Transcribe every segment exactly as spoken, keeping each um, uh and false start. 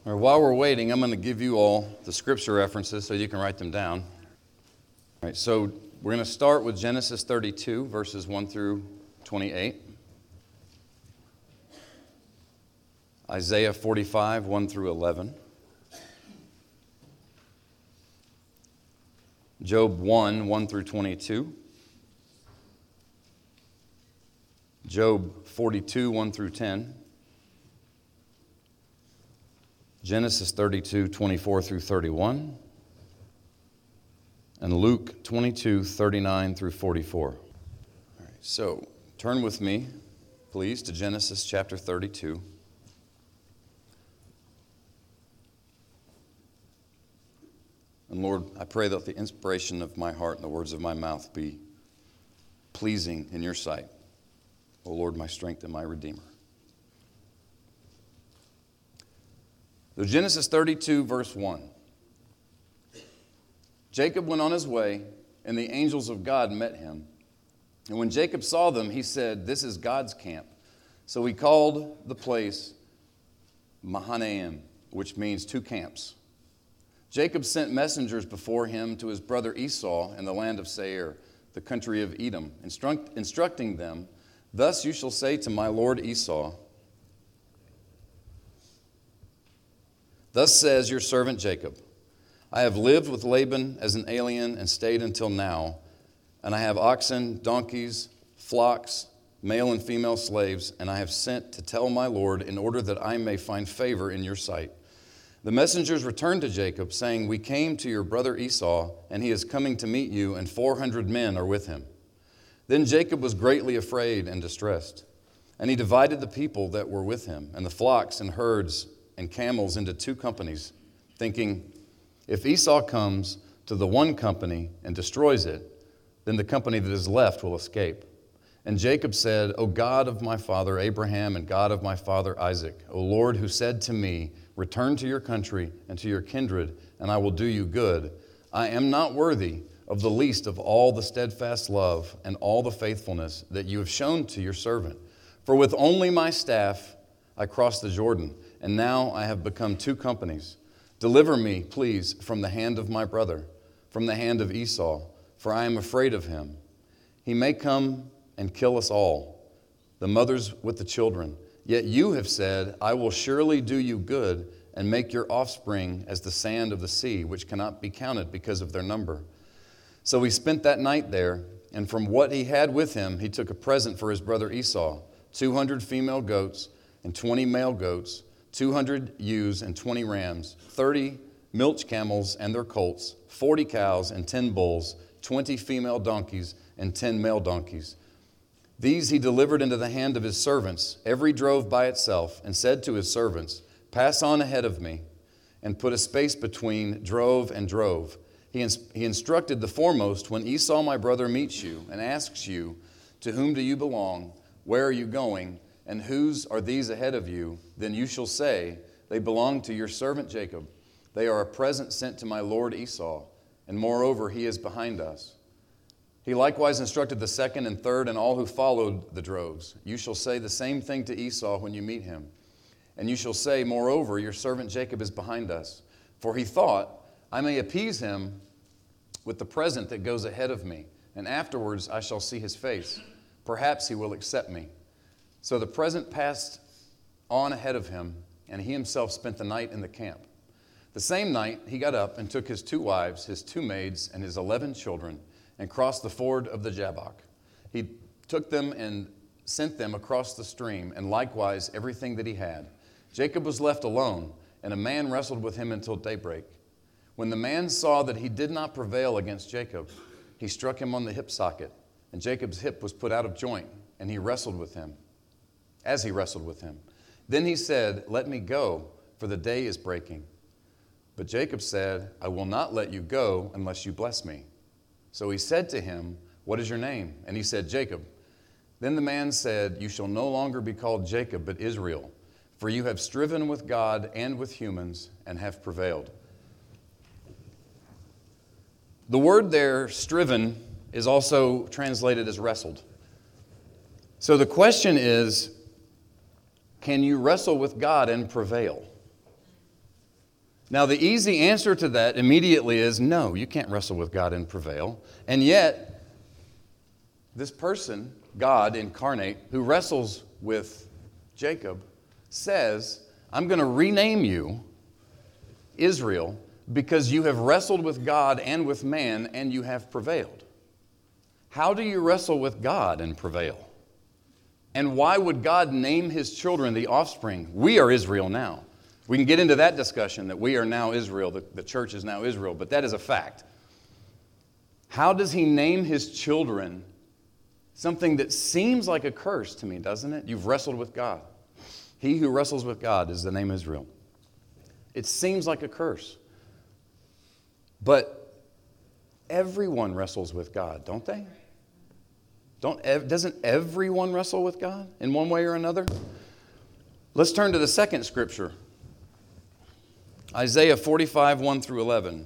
All right, while we're waiting, I'm going to give you all the scripture references so you can write them down. All right, so we're going to start with Genesis thirty-two, verses one through twenty-eight. Isaiah forty-five, one through eleven. Job one, one through twenty-two. Job forty-two, one through ten. Genesis thirty-two, twenty-four through thirty-one. And Luke twenty-two, thirty-nine through forty-four. All right, so turn with me, please, to Genesis chapter thirty-two. And Lord, I pray that the inspiration of my heart and the words of my mouth be pleasing in your sight. O Lord, my strength and my Redeemer. So Genesis thirty-two, verse one. Jacob went on his way, and the angels of God met him. And when Jacob saw them, he said, "This is God's camp." So he called the place Mahanaim, which means two camps. Jacob sent messengers before him to his brother Esau in the land of Seir, the country of Edom, instruct, instructing them, "Thus you shall say to my lord Esau, Thus says your servant Jacob, I have lived with Laban as an alien and stayed until now, and I have oxen, donkeys, flocks, male and female slaves, and I have sent to tell my lord in order that I may find favor in your sight." The messengers returned to Jacob, saying, "We came to your brother Esau, and he is coming to meet you, and four hundred men are with him." Then Jacob was greatly afraid and distressed, and he divided the people that were with him, and the flocks and herds and camels into two companies, thinking, "If Esau comes to the one company and destroys it, then the company that is left will escape." And Jacob said, "O God of my father Abraham and God of my father Isaac, O Lord, who said to me, 'Return to your country and to your kindred, and I will do you good,' I am not worthy of the least of all the steadfast love and all the faithfulness that you have shown to your servant. For with only my staff I crossed the Jordan, and now I have become two companies. Deliver me, please, from the hand of my brother, from the hand of Esau, for I am afraid of him. He may come and kill us all, the mothers with the children. Yet you have said, I will surely do you good and make your offspring as the sand of the sea, which cannot be counted because of their number." So he spent that night there, and from what he had with him, he took a present for his brother Esau, two hundred female goats and twenty male goats, two hundred ewes and twenty rams, thirty milch camels and their colts, forty cows and ten bulls, twenty female donkeys and ten male donkeys. These he delivered into the hand of his servants, every drove by itself, and said to his servants, "Pass on ahead of me," and put a space between drove and drove. He, ins- he instructed the foremost, "When Esau my brother meets you and asks you, 'To whom do you belong? Where are you going? And whose are these ahead of you?' Then you shall say, 'They belong to your servant Jacob. They are a present sent to my lord Esau, and moreover he is behind us.'" He likewise instructed the second and third and all who followed the droves. "You shall say the same thing to Esau when you meet him. And you shall say, 'Moreover, your servant Jacob is behind us.' For he thought, I may appease him with the present that goes ahead of me, and afterwards I shall see his face. Perhaps he will accept me." So the present passed on ahead of him, and he himself spent the night in the camp. The same night he got up and took his two wives, his two maids, and his eleven children, and crossed the ford of the Jabbok. He took them and sent them across the stream, and likewise everything that he had. Jacob was left alone, and a man wrestled with him until daybreak. When the man saw that he did not prevail against Jacob, he struck him on the hip socket, and Jacob's hip was put out of joint, and he wrestled with him, as he wrestled with him. Then he said, "Let me go, for the day is breaking." But Jacob said, "I will not let you go unless you bless me." So he said to him, "What is your name?" And he said, "Jacob." Then the man said, "You shall no longer be called Jacob, but Israel, for you have striven with God and with humans and have prevailed." The word there, striven, is also translated as wrestled. So the question is, can you wrestle with God and prevail? Now, the easy answer to that immediately is no, you can't wrestle with God and prevail. And yet, this person, God incarnate, who wrestles with Jacob, says, I'm going to rename you Israel because you have wrestled with God and with man and you have prevailed. How do you wrestle with God and prevail? And why would God name his children the offspring? We are Israel now. We can get into that discussion that we are now Israel, the, the church is now Israel, but that is a fact. How does he name his children something that seems like a curse to me, doesn't it? You've wrestled with God. He who wrestles with God is the name Israel. It seems like a curse. But everyone wrestles with God, don't they? Don't, doesn't everyone wrestle with God in one way or another? Let's turn to the second scripture. Isaiah forty-five, one through eleven.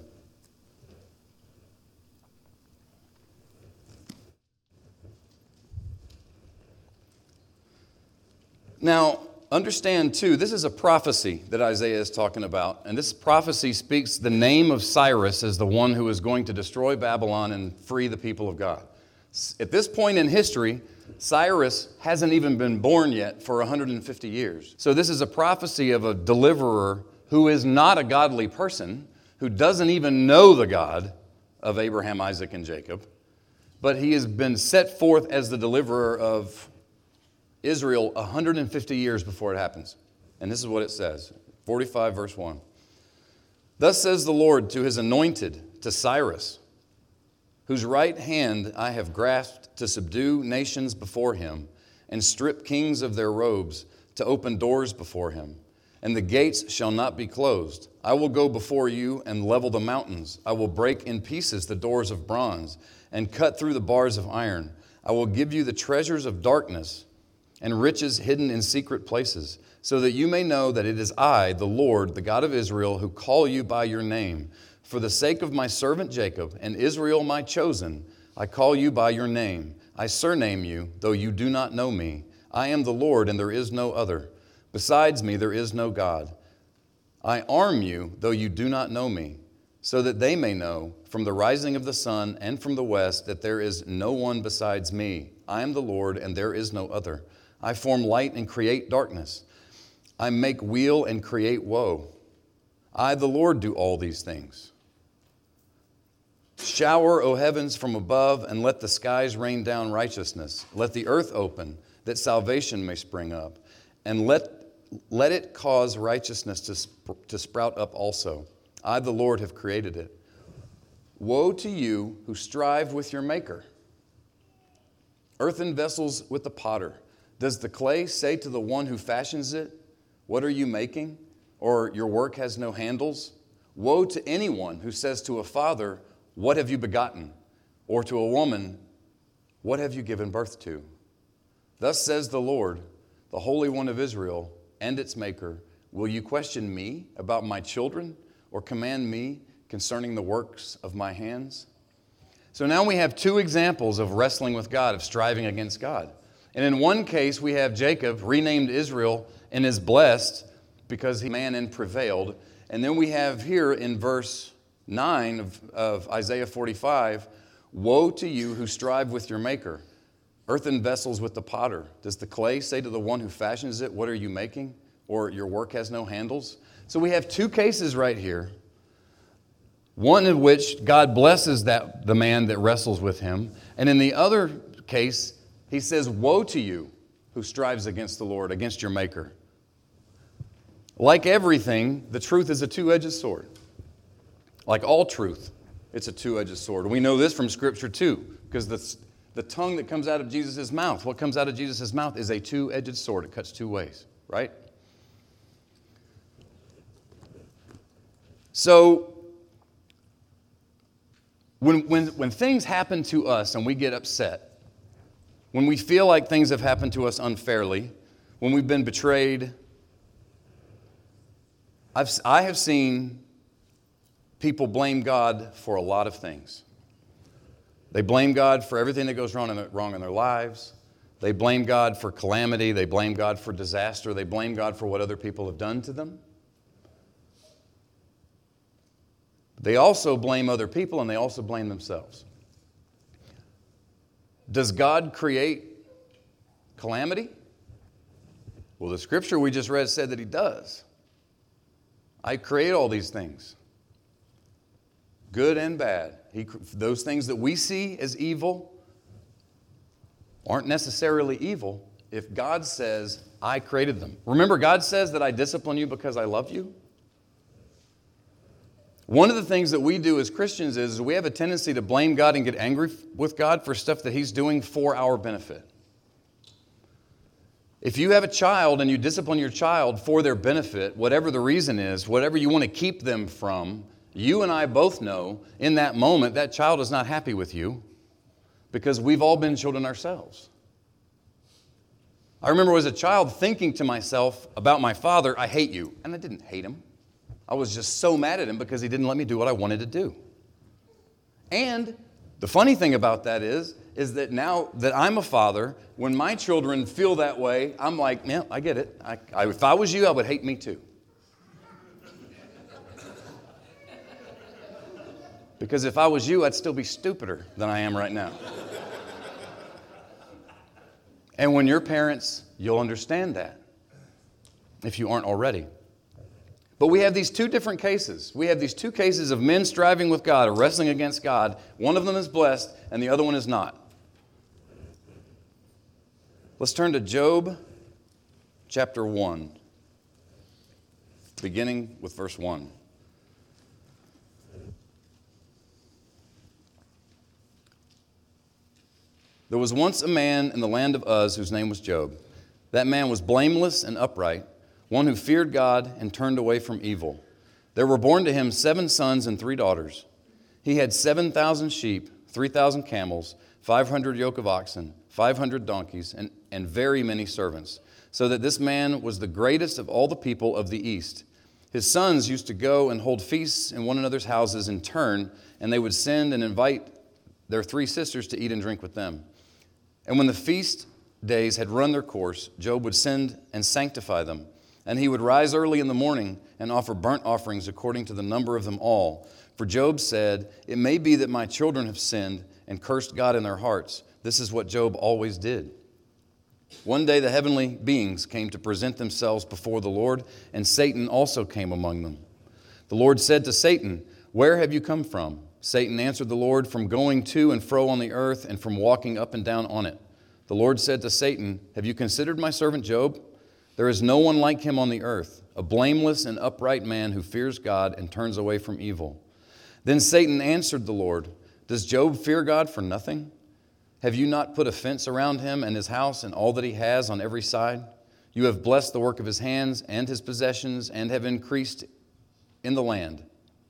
Now, understand too, this is a prophecy that Isaiah is talking about. And this prophecy speaks the name of Cyrus as the one who is going to destroy Babylon and free the people of God. At this point in history, Cyrus hasn't even been born yet for one hundred fifty years. So this is a prophecy of a deliverer who is not a godly person, who doesn't even know the God of Abraham, Isaac, and Jacob, but he has been set forth as the deliverer of Israel one hundred fifty years before it happens. And this is what it says, forty-five verse one. Thus says the Lord to his anointed, to Cyrus, whose right hand I have grasped to subdue nations before him and strip kings of their robes, to open doors before him. And the gates shall not be closed. I will go before you and level the mountains. I will break in pieces the doors of bronze and cut through the bars of iron. I will give you the treasures of darkness and riches hidden in secret places, so that you may know that it is I, the Lord, the God of Israel, who call you by your name. For the sake of my servant Jacob and Israel my chosen, I call you by your name. I surname you, though you do not know me. I am the Lord, and there is no other. Besides me, there is no God. I arm you, though you do not know me, so that they may know from the rising of the sun and from the west that there is no one besides me. I am the Lord, and there is no other. I form light and create darkness. I make weal and create woe. I, the Lord, do all these things. Shower, O heavens, from above, and let the skies rain down righteousness. Let the earth open, that salvation may spring up, and let Let it cause righteousness to, sp- to sprout up also. I, the Lord, have created it. Woe to you who strive with your maker. Earthen vessels with the potter. Does the clay say to the one who fashions it, what are you making? Or your work has no handles? Woe to anyone who says to a father, what have you begotten? Or to a woman, what have you given birth to? Thus says the Lord, the Holy One of Israel, and its maker, will you question me about my children, or command me concerning the works of my hands? So now we have two examples of wrestling with God, of striving against God. And in one case, we have Jacob, renamed Israel, and is blessed because he man and prevailed. And then we have here in verse nine of, of Isaiah forty-five, woe to you who strive with your maker. Earthen vessels with the potter. Does the clay say to the one who fashions it, what are you making? Or your work has no handles? So we have two cases right here. One in which God blesses that the man that wrestles with him. And in the other case, he says, woe to you who strives against the Lord, against your maker. Like everything, the truth is a two-edged sword. Like all truth, it's a two-edged sword. We know this from Scripture too, because the The tongue that comes out of Jesus' mouth, what comes out of Jesus' mouth is a two-edged sword. It cuts two ways, right? So, when, when, when things happen to us and we get upset, when we feel like things have happened to us unfairly, when we've been betrayed, I've, I have seen people blame God for a lot of things. They blame God for everything that goes wrong in, their, wrong in their lives. They blame God for calamity. They blame God for disaster. They blame God for what other people have done to them. They also blame other people and they also blame themselves. Does God create calamity? Well, the scripture we just read said that he does. I create all these things, good and bad. He, those things that we see as evil aren't necessarily evil if God says, I created them. Remember, God says that I discipline you because I love you. One of the things that we do as Christians is we have a tendency to blame God and get angry with God for stuff that he's doing for our benefit. If you have a child and you discipline your child for their benefit, whatever the reason is, whatever you want to keep them from, you and I both know in that moment that child is not happy with you because we've all been children ourselves. I remember as a child thinking to myself about my father, I hate you. And I didn't hate him. I was just so mad at him because he didn't let me do what I wanted to do. And the funny thing about that is, is that now that I'm a father, when my children feel that way, I'm like, yeah, I get it. I, I, if I was you, I would hate me too. Because if I was you, I'd still be stupider than I am right now. And when you're parents, you'll understand that, if you aren't already. But we have these two different cases. We have these two cases of men striving with God or wrestling against God. One of them is blessed and the other one is not. Let's turn to Job chapter one, beginning with verse one. There was once a man in the land of Uz whose name was Job. That man was blameless and upright, one who feared God and turned away from evil. There were born to him seven sons and three daughters. He had seven thousand sheep, three thousand camels, five hundred yoke of oxen, five hundred donkeys, and, and very many servants, so that this man was the greatest of all the people of the East. His sons used to go and hold feasts in one another's houses in turn, and they would send and invite their three sisters to eat and drink with them. And when the feast days had run their course, Job would send and sanctify them. And he would rise early in the morning and offer burnt offerings according to the number of them all. For Job said, it may be that my children have sinned and cursed God in their hearts. This is what Job always did. One day the heavenly beings came to present themselves before the Lord, and Satan also came among them. The Lord said to Satan, where have you come from? Satan answered the Lord, from going to and fro on the earth and from walking up and down on it. The Lord said to Satan, have you considered my servant Job? There is no one like him on the earth, a blameless and upright man who fears God and turns away from evil. Then Satan answered the Lord, does Job fear God for nothing? Have you not put a fence around him and his house and all that he has on every side? You have blessed the work of his hands and his possessions and have increased in the land.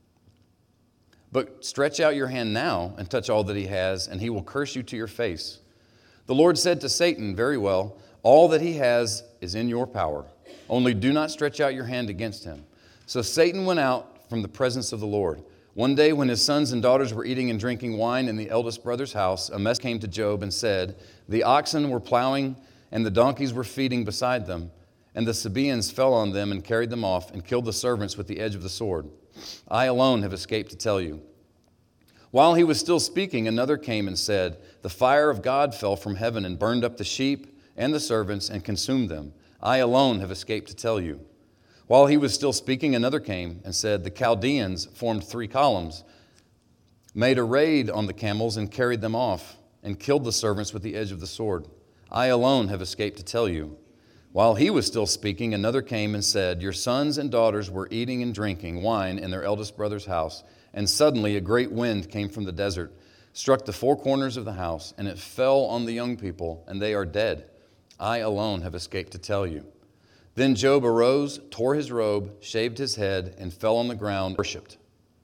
But stretch out your hand now and touch all that he has, and he will curse you to your face. The Lord said to Satan, very well, all that he has is in your power. Only do not stretch out your hand against him. So Satan went out from the presence of the Lord. One day when his sons and daughters were eating and drinking wine in the eldest brother's house, a messenger came to Job and said, the oxen were plowing and the donkeys were feeding beside them, and the Sabaeans fell on them and carried them off and killed the servants with the edge of the sword. I alone have escaped to tell you. While he was still speaking, another came and said, the fire of God fell from heaven and burned up the sheep and the servants and consumed them. I alone have escaped to tell you. While he was still speaking, another came and said, the Chaldeans formed three columns, made a raid on the camels and carried them off, and killed the servants with the edge of the sword. I alone have escaped to tell you. While he was still speaking, another came and said, your sons and daughters were eating and drinking wine in their eldest brother's house, and suddenly a great wind came from the desert, struck the four corners of the house, and it fell on the young people, and they are dead. I alone have escaped to tell you. Then Job arose, tore his robe, shaved his head, and fell on the ground and worshipped.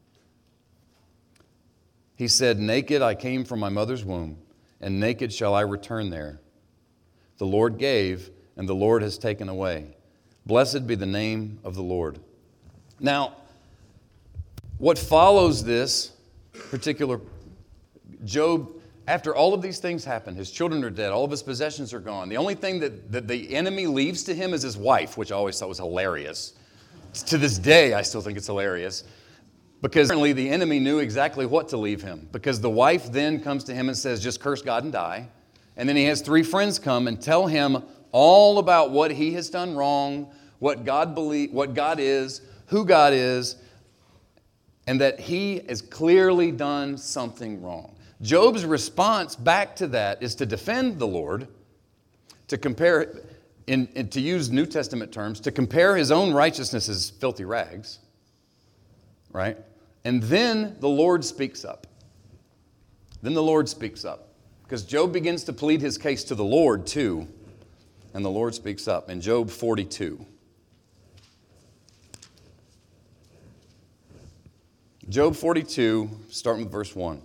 He said, naked I came from my mother's womb, and naked shall I return there. The Lord gave, and the Lord has taken away. Blessed be the name of the Lord. Now, what follows this particular, Job, after all of these things happen, his children are dead, all of his possessions are gone. The only thing that, that the enemy leaves to him is his wife, which I always thought was hilarious. To this day, I still think it's hilarious. Because apparently the enemy knew exactly what to leave him. Because the wife then comes to him and says, just curse God and die. And then he has three friends come and tell him all about what he has done wrong, what God believe, what God is, who God is, and that he has clearly done something wrong. Job's response back to that is to defend the Lord, to compare, in, in, to use New Testament terms, to compare his own righteousness as filthy rags, right? And then the Lord speaks up. Then the Lord speaks up. Because Job begins to plead his case to the Lord too, and the Lord speaks up in Job forty-two. Job forty-two, starting with verse one.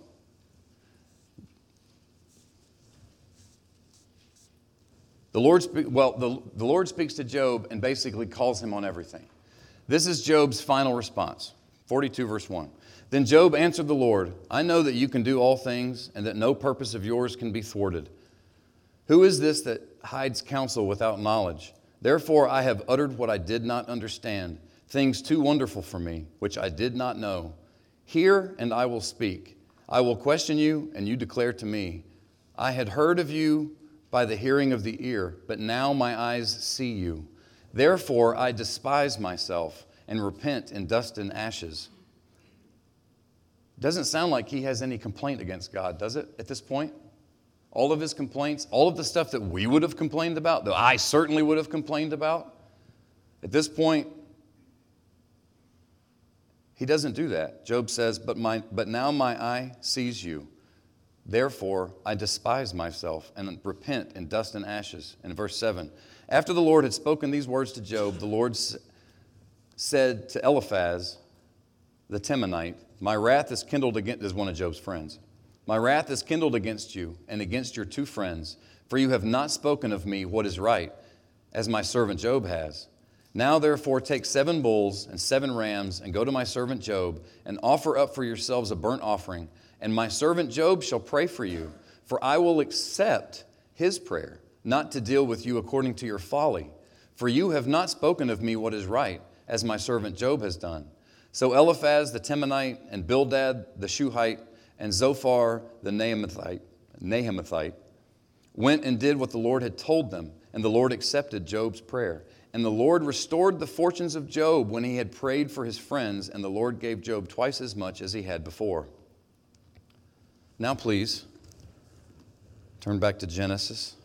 The Lord, spe- well, the, the Lord speaks to Job and basically calls him on everything. This is Job's final response. forty-two, verse one. Then Job answered the Lord, I know that you can do all things and that no purpose of yours can be thwarted. Who is this that hides counsel without knowledge? Therefore I have uttered what I did not understand, things too wonderful for me, which I did not know. Hear, and I will speak. I will question you, and you declare to me. I had heard of you by the hearing of the ear, but now my eyes see you. Therefore I despise myself and repent in dust and ashes. Doesn't sound like he has any complaint against God, does it, at this point? All of his complaints, all of the stuff that we would have complained about, that I certainly would have complained about, at this point, he doesn't do that. Job says, but, my, but now my eye sees you. Therefore, I despise myself and repent in dust and ashes. In verse seven, after the Lord had spoken these words to Job, the Lord said to Eliphaz, the Temanite, my wrath is kindled against, this is one of Job's friends. My wrath is kindled against you and against your two friends, for you have not spoken of me what is right, as my servant Job has. Now therefore take seven bulls and seven rams and go to my servant Job and offer up for yourselves a burnt offering. And my servant Job shall pray for you, for I will accept his prayer, not to deal with you according to your folly. For you have not spoken of me what is right, as my servant Job has done. So Eliphaz the Temanite and Bildad the Shuhite and Zophar the Naamathite, Naamathite went and did what the Lord had told them, and the Lord accepted Job's prayer. And the Lord restored the fortunes of Job when he had prayed for his friends, and the Lord gave Job twice as much as he had before. Now please, turn back to Genesis,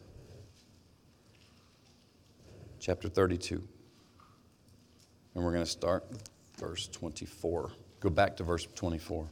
chapter thirty-two. And we're going to start with verse twenty-four. Go back to verse twenty-four.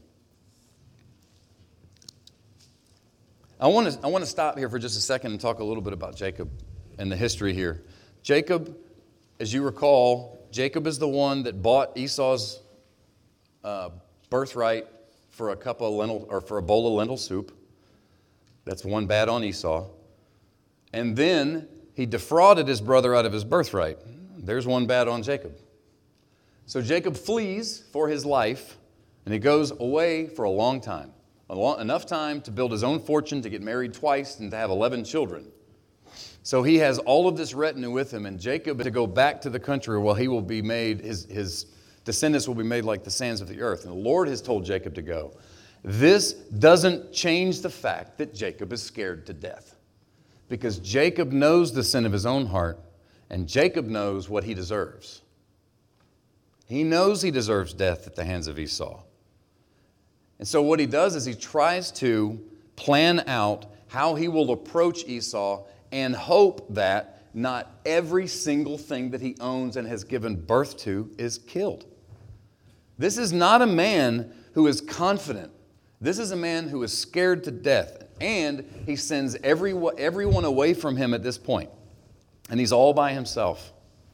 I want to I want to stop here for just a second and talk a little bit about Jacob and the history here. Jacob, as you recall, Jacob is the one that bought Esau's uh, birthright for a cup of lentil or for a bowl of lentil soup. That's one bad on Esau. And then he defrauded his brother out of his birthright. There's one bad on Jacob. So Jacob flees for his life, and he goes away for a long time. A long, enough time to build his own fortune, to get married twice, and to have eleven children. So he has all of this retinue with him, and Jacob to go back to the country where he will be made, his, his descendants will be made like the sands of the earth. And the Lord has told Jacob to go. This doesn't change the fact that Jacob is scared to death. Because Jacob knows the sin of his own heart, and Jacob knows what he deserves. He knows he deserves death at the hands of Esau. And so what he does is he tries to plan out how he will approach Esau and hope that not every single thing that he owns and has given birth to is killed. This is not a man who is confident. This is a man who is scared to death. And he sends every, everyone away from him at this point. And he's all by himself.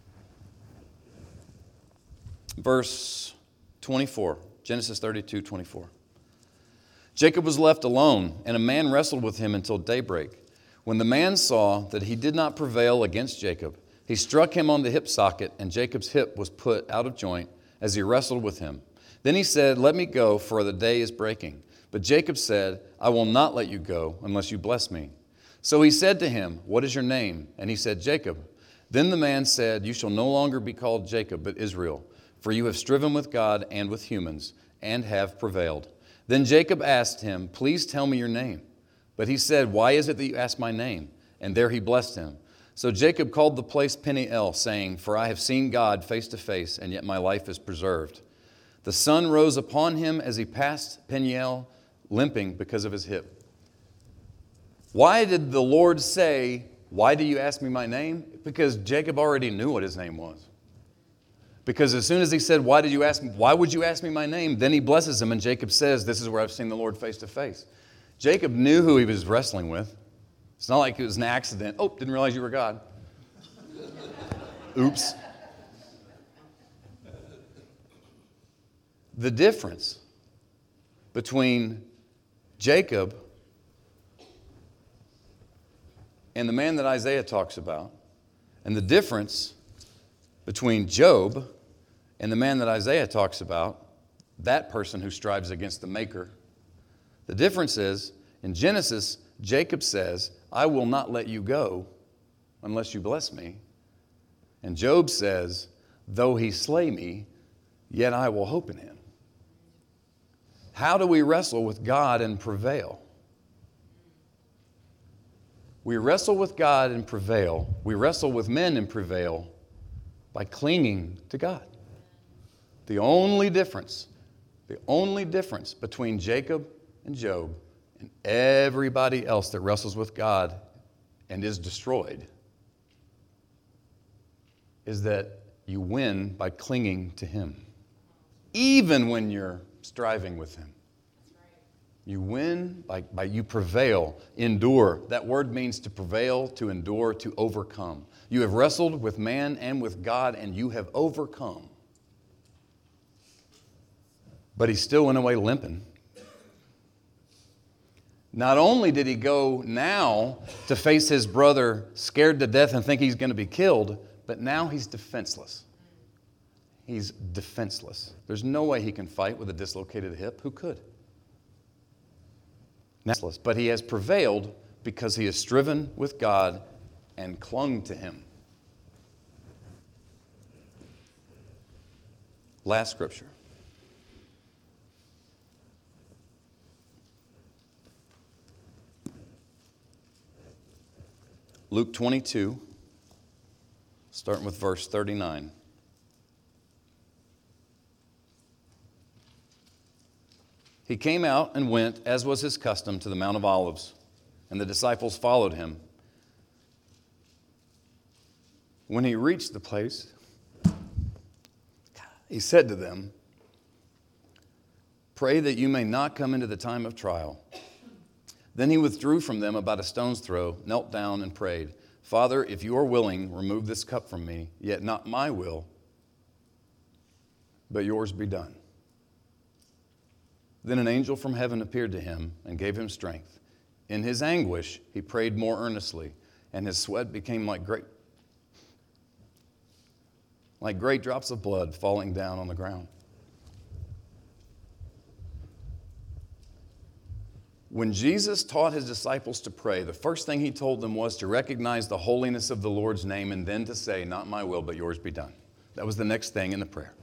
Verse twenty-four, Genesis thirty-two, twenty-four. Jacob was left alone, and a man wrestled with him until daybreak. When the man saw that he did not prevail against Jacob, he struck him on the hip socket, and Jacob's hip was put out of joint as he wrestled with him. Then he said, "Let me go, for the day is breaking." But Jacob said, "I will not let you go unless you bless me." So he said to him, "What is your name?" And he said, "Jacob." Then the man said, "You shall no longer be called Jacob, but Israel, for you have striven with God and with humans, and have prevailed. Then Jacob asked him, please tell me your name. But he said, why is it that you ask my name? And there he blessed him. So Jacob called the place Peniel, saying, for I have seen God face to face, and yet my life is preserved. The sun rose upon him as he passed Peniel, limping because of his hip. Why did the Lord say, why do you ask me my name? Because Jacob already knew what his name was. Because as soon as he said, why did you ask me, why would you ask me my name? Then he blesses him, and Jacob says, this is where I've seen the Lord face to face. Jacob knew who he was wrestling with. It's not like it was an accident. Oh, didn't realize you were God. Oops. The difference between Jacob and the man that Isaiah talks about, and the difference between Job and the man that Isaiah talks about, that person who strives against the Maker. The difference is, in Genesis, Jacob says, I will not let you go unless you bless me. And Job says, though he slay me, yet I will hope in him. How do we wrestle with God and prevail? We wrestle with God and prevail. We wrestle with men and prevail by clinging to God. The only difference, the only difference between Jacob and Job and everybody else that wrestles with God and is destroyed is that you win by clinging to Him. Even when you're striving with Him. You win by, by you prevail, endure. That word means to prevail, to endure, to overcome. You have wrestled with man and with God, and you have overcome. But he still went away limping. Not only did he go now to face his brother scared to death and think he's going to be killed, but now he's defenseless. He's defenseless. There's no way he can fight with a dislocated hip. Who could? But he has prevailed because he has striven with God and clung to Him. Last scripture. Luke twenty-two, starting with verse thirty-nine. He came out and went, as was his custom, to the Mount of Olives, and the disciples followed him. When he reached the place, he said to them, "Pray that you may not come into the time of trial." Then he withdrew from them about a stone's throw, knelt down and prayed, "Father, if you are willing, remove this cup from me, yet not my will, but yours be done." Then an angel from heaven appeared to him and gave him strength. In his anguish, he prayed more earnestly, and his sweat became like great, like great drops of blood falling down on the ground. When Jesus taught his disciples to pray, the first thing he told them was to recognize the holiness of the Lord's name and then to say, "Not my will, but yours be done." That was the next thing in the prayer.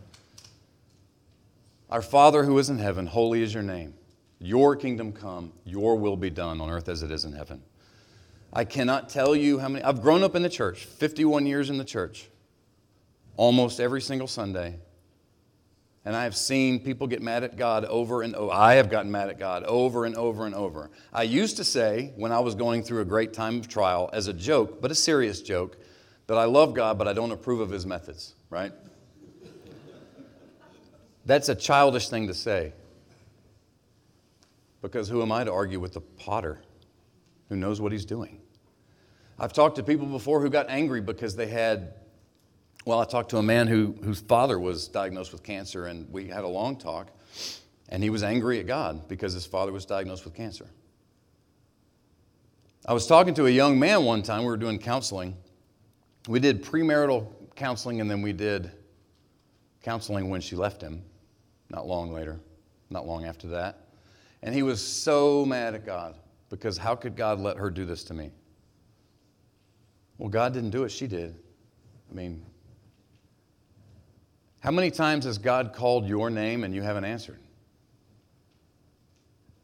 Our Father who is in heaven, holy is your name. Your kingdom come, your will be done on earth as it is in heaven. I cannot tell you how many, I've grown up in the church, fifty-one years in the church, almost every single Sunday. And I have seen people get mad at God over and over. I have gotten mad at God over and over and over. I used to say, when I was going through a great time of trial, as a joke, but a serious joke, that I love God, but I don't approve of His methods, right? That's a childish thing to say. Because who am I to argue with the potter who knows what he's doing? I've talked to people before who got angry because they had, well, I talked to a man who, whose father was diagnosed with cancer, and we had a long talk, and he was angry at God because his father was diagnosed with cancer. I was talking to a young man one time. We were doing counseling. We did premarital counseling, and then we did counseling when she left him. Not long later, not long after that. And he was so mad at God because how could God let her do this to me? Well, God didn't do it, she did. I mean, how many times has God called your name and you haven't answered?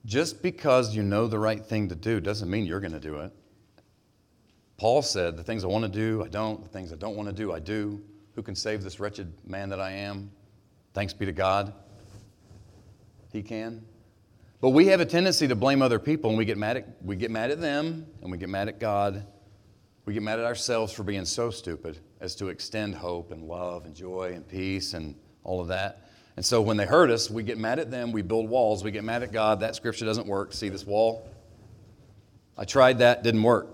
Just because you know the right thing to do doesn't mean you're going to do it. Paul said, the things I want to do, I don't. The things I don't want to do, I do. Who can save this wretched man that I am? Thanks be to God. He can. But we have a tendency to blame other people, and we get mad at, we get mad at them, and we get mad at God. We get mad at ourselves for being so stupid as to extend hope and love and joy and peace and all of that. And so when they hurt us, we get mad at them. We build walls. We get mad at God. That scripture doesn't work. See this wall? I tried that. Didn't work.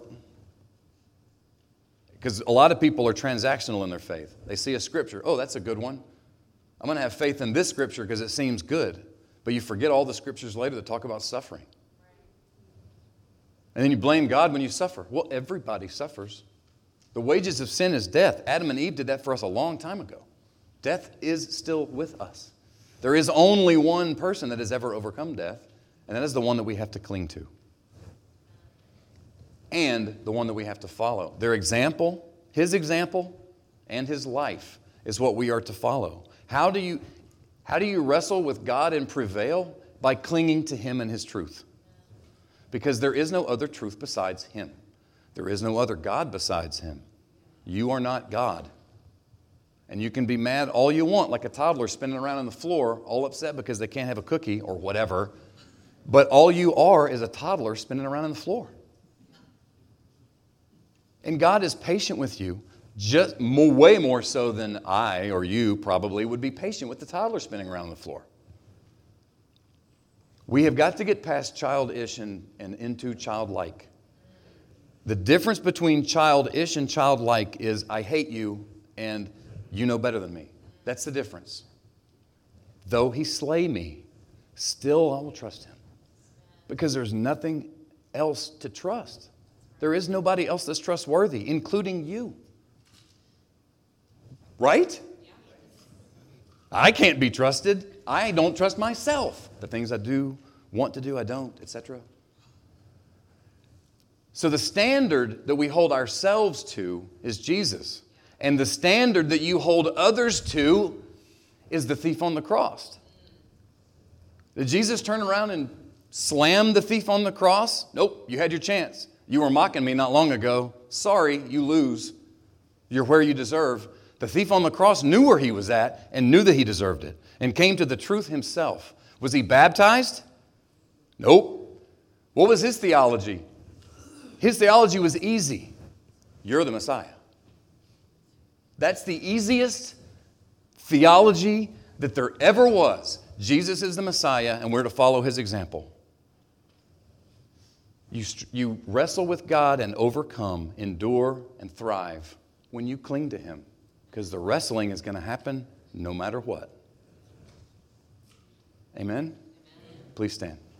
Because a lot of people are transactional in their faith. They see a scripture. Oh, that's a good one. I'm going to have faith in this scripture because it seems good. But you forget all the scriptures later that talk about suffering. And then you blame God when you suffer. Well, everybody suffers. The wages of sin is death. Adam and Eve did that for us a long time ago. Death is still with us. There is only one person that has ever overcome death, and that is the one that we have to cling to. And the one that we have to follow. Their example, his example, and his life is what we are to follow. How do you, how do you wrestle with God and prevail? By clinging to him and his truth. Because there is no other truth besides him. There is no other God besides him. You are not God. And you can be mad all you want, like a toddler spinning around on the floor, all upset because they can't have a cookie or whatever. But all you are is a toddler spinning around on the floor. And God is patient with you, just more, way more so than I or you probably would be patient with the toddler spinning around on the floor. We have got to get past childish and, and into childlike. The difference between childish and childlike is I hate you and you know better than me. That's the difference. Though he slay me, still I will trust him. Because there's nothing else to trust. There is nobody else that's trustworthy, including you. Right? I can't be trusted. I don't trust myself. The things I do, want to do, I don't, et cetera. So the standard that we hold ourselves to is Jesus. And the standard that you hold others to is the thief on the cross. Did Jesus turn around and slam the thief on the cross? Nope, you had your chance. You were mocking me not long ago. Sorry, you lose. You're where you deserve. The thief on the cross knew where he was at and knew that he deserved it and came to the truth himself. Was he baptized? Nope. What was his theology? His theology was easy. You're the Messiah. That's the easiest theology that there ever was. Jesus is the Messiah, and we're to follow his example. You, you wrestle with God and overcome, endure, and thrive when you cling to him, because the wrestling is going to happen no matter what. Amen? Amen. Please stand.